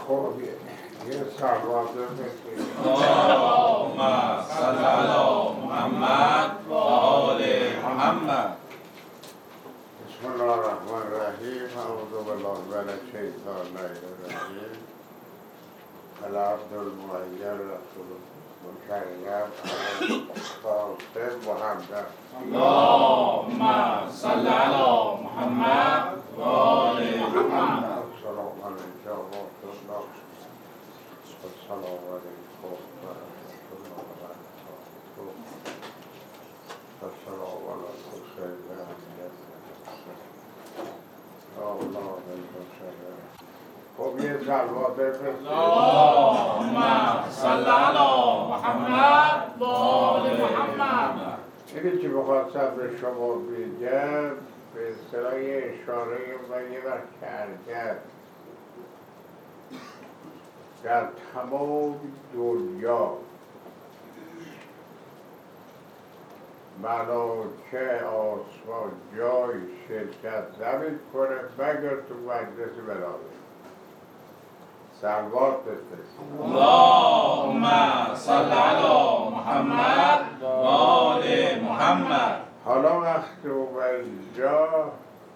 خب یه سلوات بفرستید. اللهم صل علی محمد و آل محمد. بسم الله الرحمن الرحیم. اعوذ بالله من الشیطان الرجیم. العبد المعین رسول مکرم قاسم محمد. اللهم صل علی محمد و آل محمد. السلام علیکم و رحمت الله. السلام علیکم و رحمت الله و برکاته. السلام علیکم خب یه سلوات بفرستید. اللهم صل علی محمد و آل محمد. اینی که بخواستم به شما بگم به اصطلاح اشاره من یه وقت کردم در تمام دنیا ملائکه آسمان جای شرکت نمی‌کنه مگر تو مجلس ولایت. سلوات بفرستید. اللهم صل علی محمد و آل محمد. حالا وقتی اومد اینجا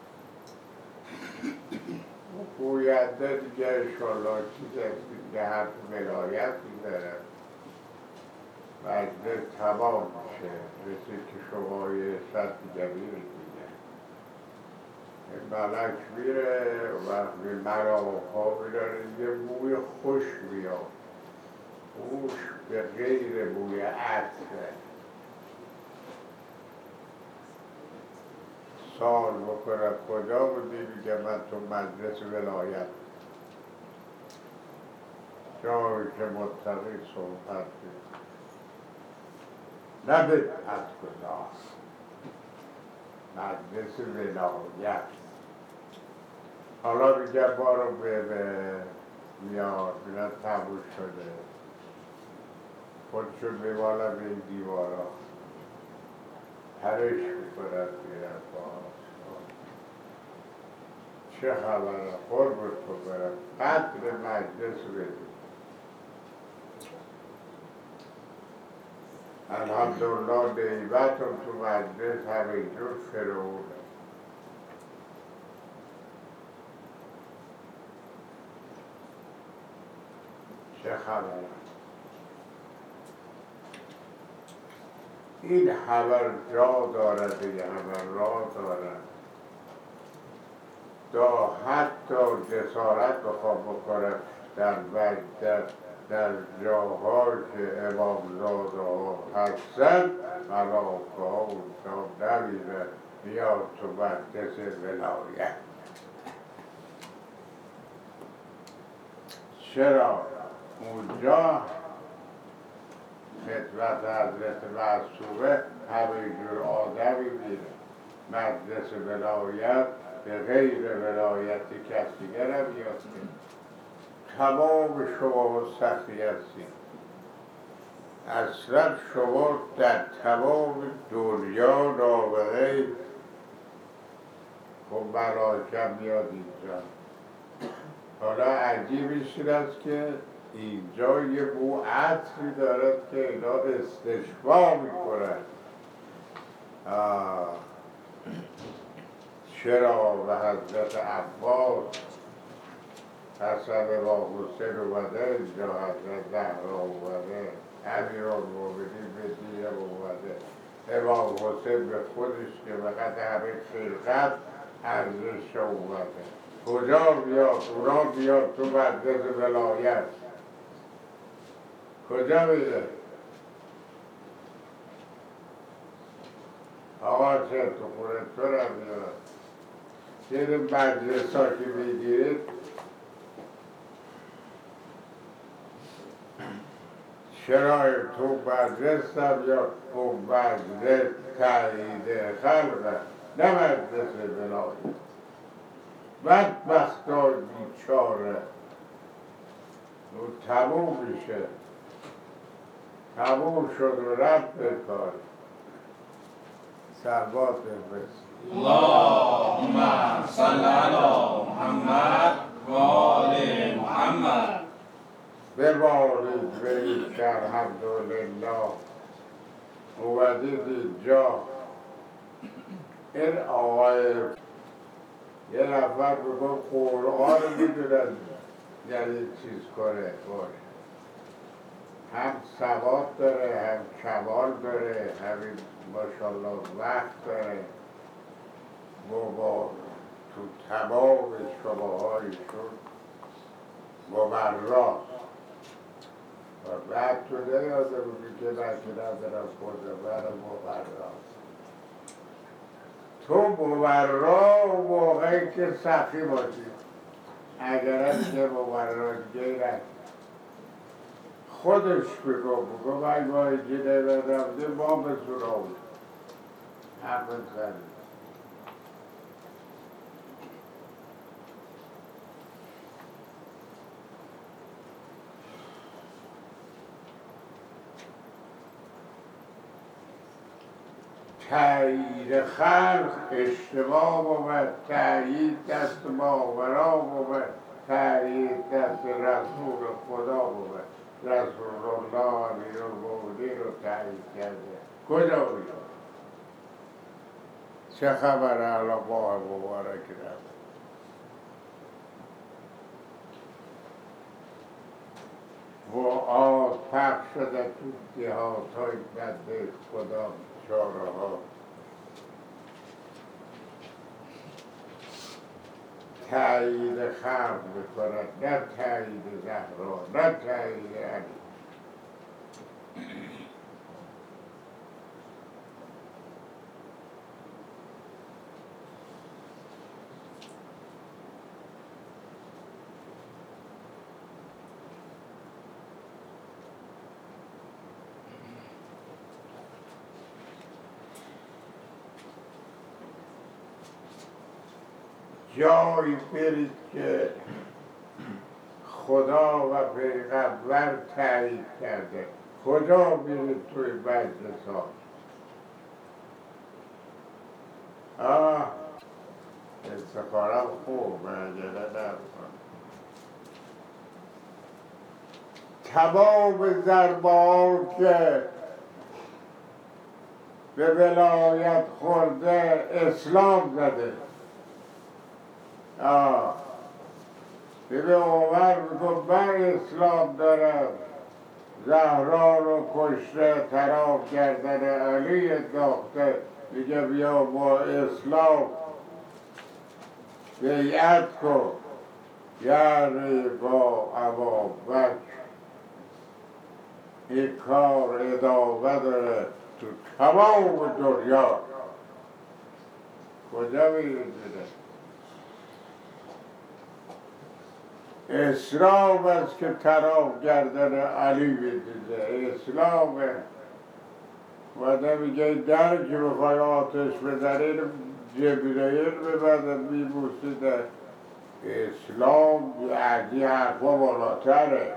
گوینده دیگه انشالله چیز که حرف ولایت میزنه مجلس تمام میشه، مثل که شما یه سطح جمعی میگه این ملک میره و مراها میداره یه بوی خوش میاد. بوش به غیر بوی عطره. سال بکنه کجا بودی؟ میگه من تو مجلس ولایت جایی که متقی صحبت میکنه نه به بدگذار، مجلس ولایت. حالا میگه بارو میاد میگه تموم شده خودشون میمالن به این دیوارا پرش میکنن میرن با چه خبره قربت تو برم قدر مجلس بدید. الحمدلله نعمتم تو مجلس همینجور فرعونه. چه خبره؟ این خبر جا دارد، این خبر راه دارد. تا حتی جسارت بخواه بکنه در جاها که امامزاده ها هستن ملاکه ها اونجا نمیره بیاد تو مجلس ولایت. چرا؟ اونجا خدمت حضرت معصومه همینجور آدمی میره. مجلس ولایت به غیر ولایت کسی دیگر هم میاد. تمام شما سختی هستید. اصلا شما در تمام دنیا نابغه خب ملاکه میاد اینجا. حالا عجیبش این است که اینجا یه بو عطری دارد که اینا استشفا میکنن. چرا به حضرت عباس حسن با حسین اومده اینجا، حضرت زهرا اومده، امیرالمومنین به دیر اومده، امام حسین به خودش که فقط همه خلقت ارزش اومده. کجا بیاد؟ اونا بیاد تو مجلس ولایت کجا میده؟ آقا چه تو خودت تو را میاد یه مجلس ها که میگیرید چرا تو مجلس هم یا اون مجلس تایید خلقه نه مجلس ولایت. بدبختا بیچاره اون تموم میشه. تموم شد و رفت به کار. سلوات بفرست. اللهم صل علی محمد و آل محمد. ببارید برید در الحمدلله اومدید اینجا این آقای یه نفر بگم قرآن رو میدونن یعنی چیز کنه باشه هم ثواب داره هم کمال داره همین ماشاءالله وقت داره با تو تمام شبههایشون مبراست و بعد تو نیاده بودی که نکنم برم خود برم مبراست تو مبرا موقعی که سخی باشی اگر هم که مبرا گیرد خودش بگو من با اینجی نمیدم ما به سراغ حرف زنی تایید خلق اشتباه بود تایید دست ماورا بود تایید دست رسول خدا بود رسول الله امیرالمؤمنین رو تایید کرده کجا بود چه خبر الان ماه مبارک رفت و آز پخش شده تو دهات های بنده خدا چاره ها تایید خلق میکند نه تایید زهرا نه تایید علی جایی برید که خدا و پیغمبر تایید کرده کجا برید توی مجلس ها استخارم خوب مجله نرسان تمام ضربان که به ولایت خورده اسلام زده ببین عمر میگفت من اسلام دارم زهرا رو کشته تراب کردن علی انداخته میگه بیا با اسلام بیعت کن یعنی با ابابکر این کار ادامه داره تو تمام دنیا کجا میرسیده اسلام است که تراب گردن علی میدیده اسلامه و میگه در که بخوای آتش بزنین جبرئیل ببنده میبوسیده اسلام از این حرفا بالاتره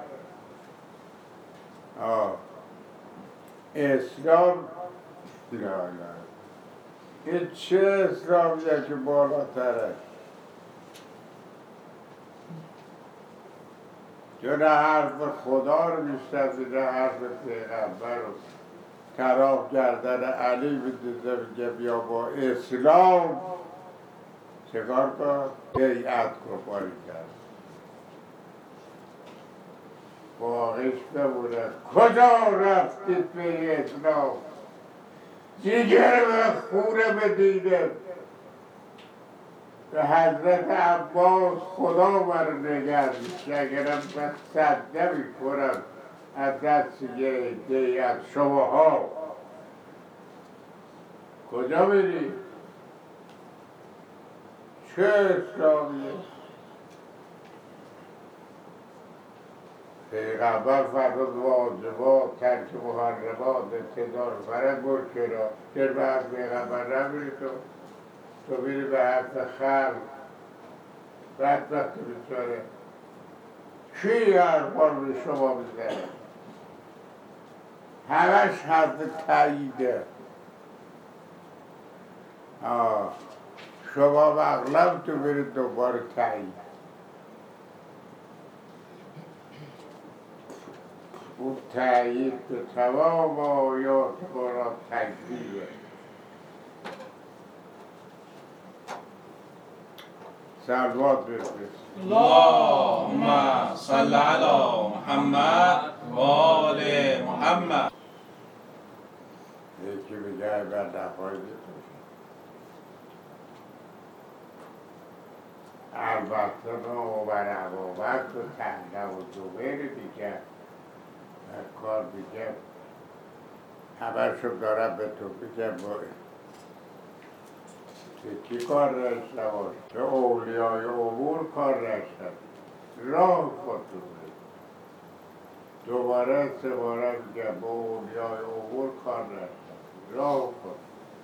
اسلام نه این چه اسلامیه که بالاتره چون حرف خدا رو میشنوی نه حرف پیغمبر رو تراب کردن علی میدیده میگه بیا با اسلام چکار کن؟ بیعت کن باری کرد باقیش بمونه کجا رفتید به اسلام دیگر به خونه بدیده به حضرت عباس خدا من نگر میشه اگرم من صد نمیکنم از دست یه عده از شماها کجا میری؟ چه اسلامیه؟ پیغمبر فرمود واجبات ترک محرمات اقتدار فرمود چرا؟ چرا به حرف پیغمبر نمیری تو میری به حرف خلق بدبخت بیچاره کی حرفا رو به شما میزنه همش حرف تاییده شما مغلب تو برید دوباره تایید او تأیید به تمام آیات قرآن تکذیبه. صلوات بفرست. اللهم صل على محمد و آل محمد. یکی به جای بر نفایده البته عمر ابوبکر و طلحه و زبیر دیگه کار دیگه همه‌شون دارن به تو بگن که چی کار داشته باش؟ که اولیای امور کار داشتن راه خودتون برید. دوباره سه باره میگه با اولیای امور کار داشتن راه خود.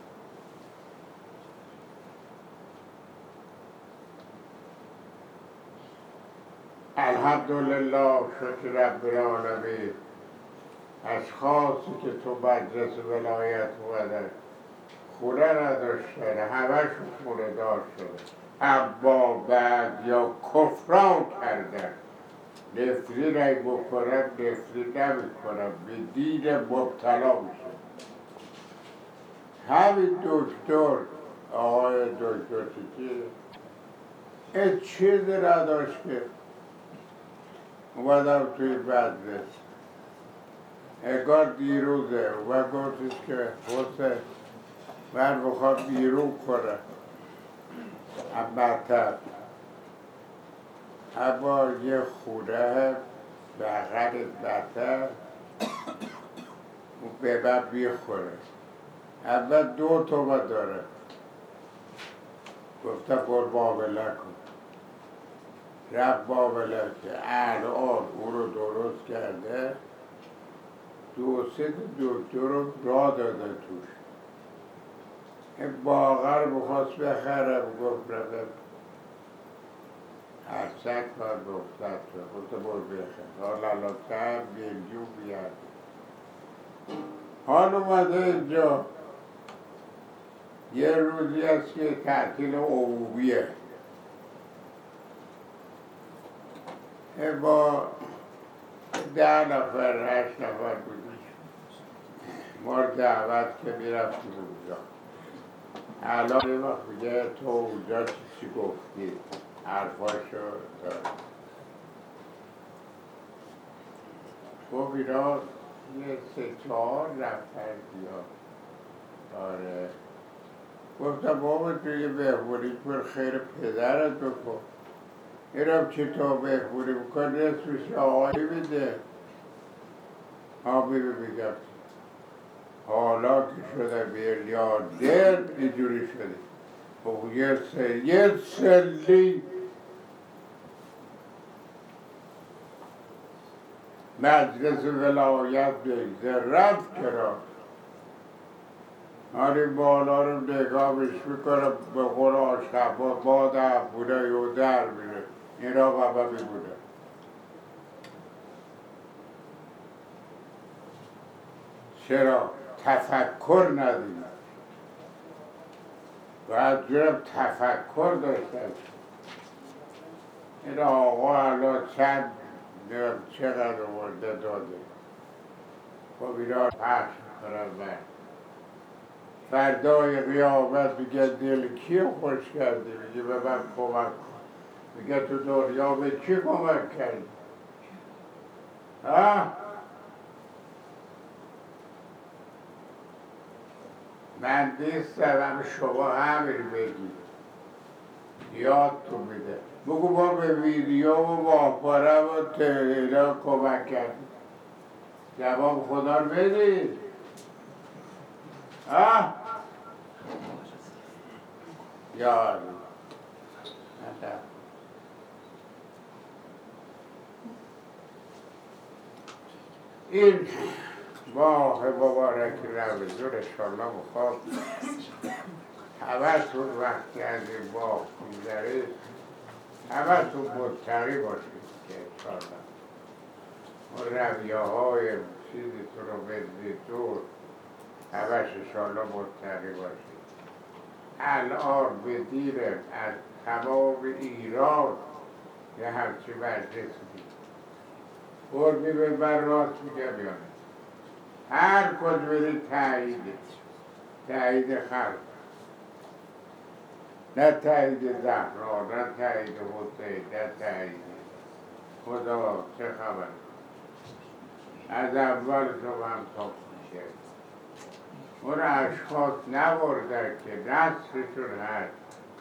الحمدلله شکر رب العالمین. اشخاصی که تو مجلس ولایت اومدن خونه نداشتن، همه‌شون خونه دار شده، اما بعد یا کفران کردن. نفرین ای بکنم نفرین نمی کنم، به دین مبتلا میشه. همین دکتر آقای دکتر چیزی این چیزی نداشت که اومدم توی مجلس انگار دیروزه و گفتش که حسین من میخوام بیرون کنم مطب، اما یه خونه بغل مطب به من میخوره، اول 2 تومن داره. گفتم برو معامله کن. رفت معامله که الان او رو درست کرده، 2-3 دکتر رو راه داده توش. این باغر میخواست بخرم، گفت رفت 800 کار 900 شد. گفتم برو بخر. حالا الان میلیون بیاد. حال اومده اینجا یه روزی هست که تعطیل عمومیه، با 10 نفر 8 نفر بودیم ما رو دعوت که میرفتیم اونجا. الان یه وقت میگه تو اونجا چی گفتی حرفاشو داری. گفت اینا یه 3-4 نفر بیاد. آره گفتم بابا تو یه بهبونی پر خیر پدرت بکن، اینم چطور بهبونی بکن نصفش آقایی میده. میگم حالا که شده میلیاردر اینجوری شده. خب یه سلی مجلس ولایت بگذر رفت کرا. این بالا رو نگاهش میکنم به قول آشقبا باد افبونه یو در میره. این را بابا میبونه. چرا؟ تفکر ندیم. باید جرم تفکر داشتن. این آقا الان چند چقدر ورده داده. خب اینا پخش کنم من. فردای قیامت میگه دل کی خوش کردی؟ میگه به من کمک کن. میگه تو دنیا به چی کمک کردی؟ من نیستم شما همین بگید یادتون میده. بگو ما به ویدیو و ماهواره و تهیلا کمک کردیم. جواب خدا رو بدید. یا این ماه مبارک رمضان انشالله میخوام همه‌تون وقتی از این ماه میگذرید همه‌تون متقی باشید که انشالله اون رویاهای چیزتون رو بزیتون همه‌ش انشالله متقی باشید. الان به دیرم از تمام ایران یه همچی مجلس بود. خوردی به بر راست میگه بیانه هر کج بری تایید خلق نه تایید زهرا نه تایید حسین نه تایید خدا چه خبر از اول تو هم تا میشه اون اشخاص نبردن که نصفشون هست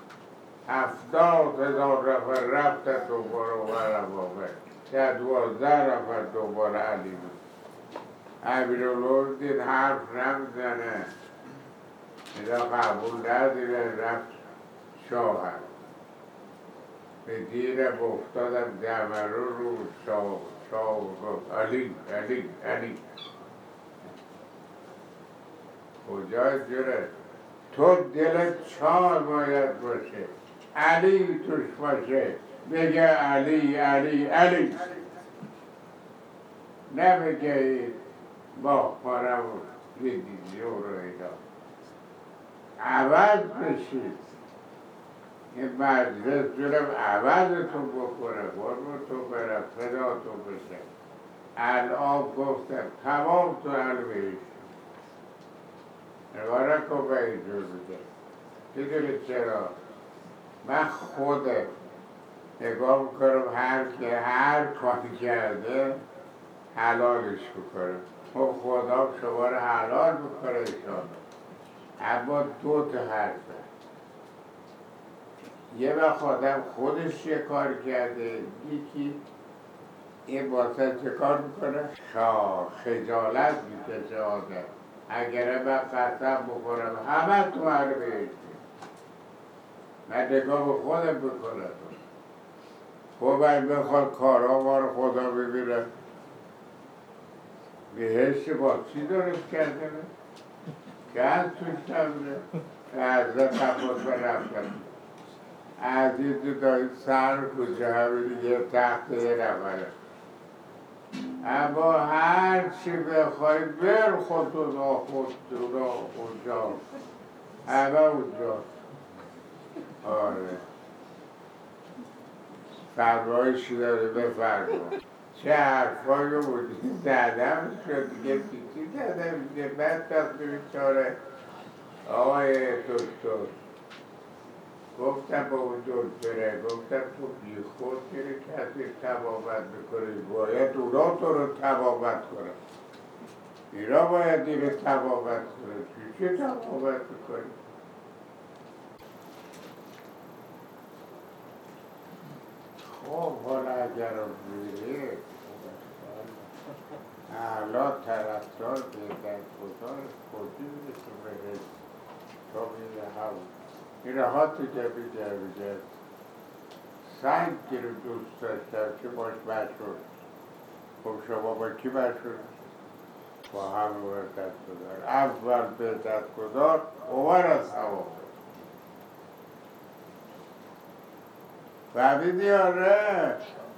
70,000 نفر رفتن دوباره و واقع یا 12 نفر دوباره علی بود امیرالله دید حرف نمیزنه اینا قبول ندیدن رفت شاه هست به دیرم افتادم دمرو رو شاه گفت علی کجا جوره تو دلت چار باید باشه علی توش باشه بگه علی نبگه با خورم دیدی رو اینا عوض بشید این مجلس جورم عوضتون بکنه قربون تو برم فدا تو بشه الان گفتم تمام تو علمه نگاره کن به اینجور بده میدونی چرا من خودم نگاه میکنم هر کاری کرده حلالش بکنم و خدا شما رو حلال بکنه انشاءالله اما دو تا حرفه یه وقت آدم خودش یه کار کرده یکی این واسه چه کار میکنه؟ خجالت میکشه آدم اگر من قسم بخورم همه تو هر بهشتی من نگاه به خودم بکنم خب من بخواد کارها ما رو خدا ببینه بهشت با چی درست کرده من؟ گز توش نبوده حضرت عباس رفتم عزیز دایی سر کجا همینی یه تخت یه نفره اما هر چی بخوای بر خودتون آخود اونجا همه اونجا آره فرمایشی داره بفرما چه حرفایی رو بودی زدم شد دیگه چی زدم دیگه بعد وقتی بیچاره آقای دکتر گفتم با اون دکتره گفتم تو بی خود میری کسی تبابت میکنی باید اونا تو رو تبابت کنن اینا باید این رو تبابت کنن چی تبابت میکنی؟ خب حالا اگر رو میری اعلا طرفدار بهتر خدا خودی میرسه بهش تا میره هم این ها تو جبی سنگ رو دوست داشتم که باش مشهور خب شما با کی مشهور؟ با همه بهتت گذار اول بهتت گذار اومر از هوا فهمیدی آره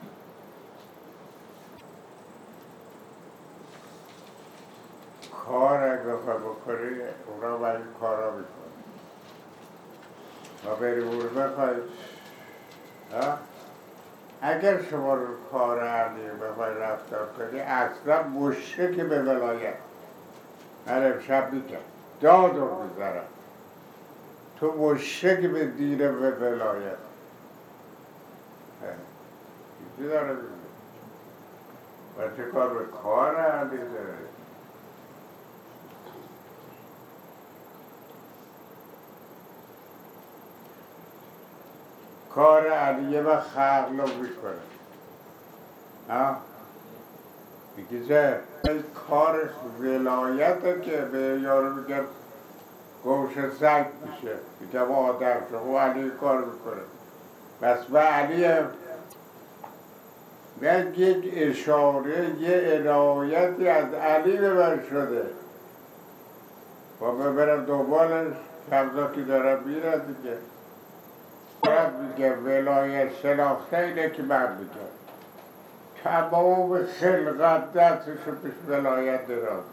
کار اگه بخواه بکنی اونا باید کارا میکنی و بری اون بخوای اگر شما رو کار علی بخوای رفتار کنی اصلا مشرک به ولایت من امشب میگم داد رو میذارم تو مشرک به دین به ولایت چیزی داره میگه و چه کار به کار علی داره کار علیه و خلق میکنه میگه چه کار ولایته که به یارو میگم گوش سنگ میشه میگم آدم شما علی کار میکنه بس به علی من یک اشاره یه عنایتی از علی به من شده و ببرم دنبالش کمزاکی دارم میره دیگه میگه ولایت شناخته اینه که من میگم تمام خلقت دستشو پیش ولایت دارم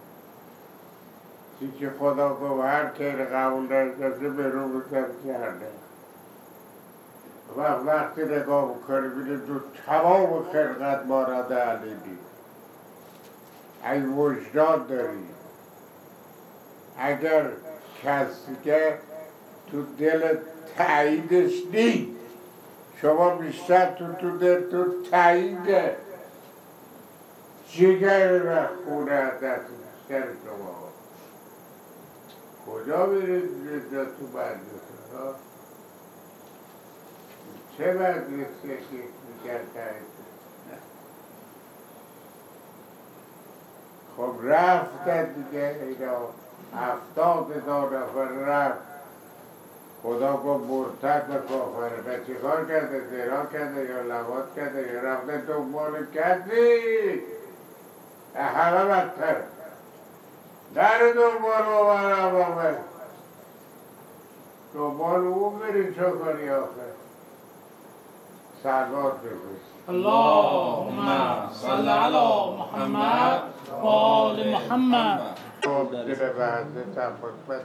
چی که خدا گفت هر که قبول نشده به رو بکن کرده وقتی نگاه میکنی بینید تو تمام خلقت مانند علی دید اگه وجدان داری اگر کسی که تو دل تاییدش نید شما بیشتر تو دلتون تاییده جگر و خونه در سر شما کجا میرید اینجا تو مجلسه ها چه مجلسه که میگن تایید خب رفتن دیگه اینا 70,000 نفر رفت خدا گفت مرتد کافره به چه کار کرده؟ زنا کرده یا لواط کرده یا رفته دنبال کسی همه بدتر در دنبال آمد دنبال اون برید چه کنی آخر سلوات بفرست اللهم صل علی محمد و آل محمد. دل بنده تفاوت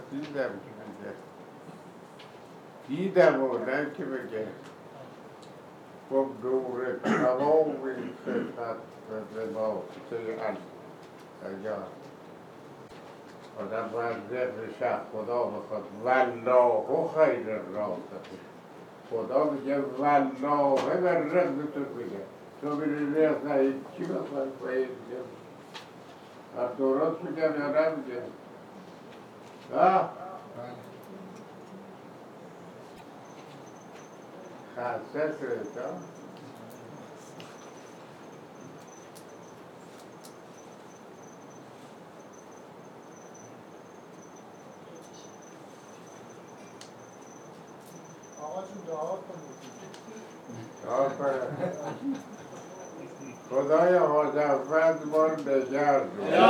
دیدم و نه که بگه گفت نور تمام این خدمت به ما سیعن سیعن آدم باید ذکر شه خدا بخواد والله خیر الرازقین خدا میگه والله بر رزق تو میگه تو میری رزق نه چی بخواد باید میگه درست میگم یا نمیگه خسته شده آقا چون دعا کنید دعا کنه خدایا مزفت ما رو نگرد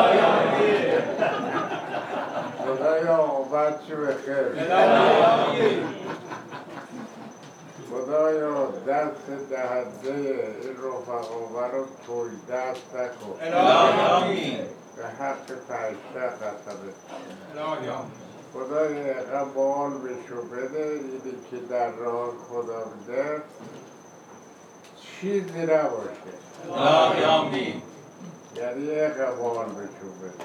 خدایا آمد چی بخیر خدایا دست دهنده این رفقا رو توی دست نکن به حق فرشته قسمت خدای اقام بال بشو بده اینی که در راه خدا بده چیزی نباشه یعنی اقام بال بشو بده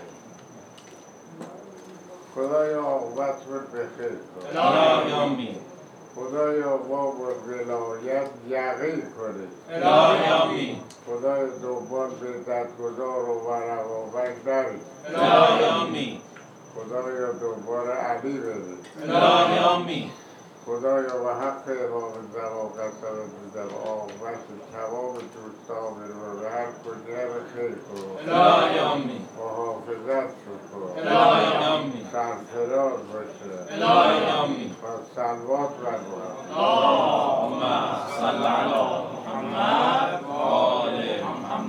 خدایا عاقبتمون بخیر کن خدایا ما با ولایت یقین کنید خدایا دنبال به ددگذار و روابط نرید خدایا دنبال علی بدید خدایا و حق امام زمان قسم بودم آقابت تمام دوستان رو هر کجا به خیر کن محافظت شد کن سرفراز باشه و سلوات برگوهم